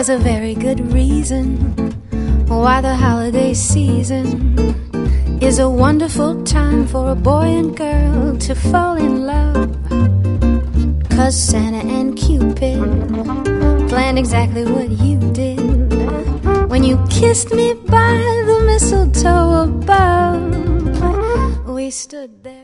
There's a very good reason why the holiday season is a wonderful time for a boy and girl to fall in love. 'Cause Santa and Cupid planned exactly what you did when you kissed me by the mistletoe above. We stood there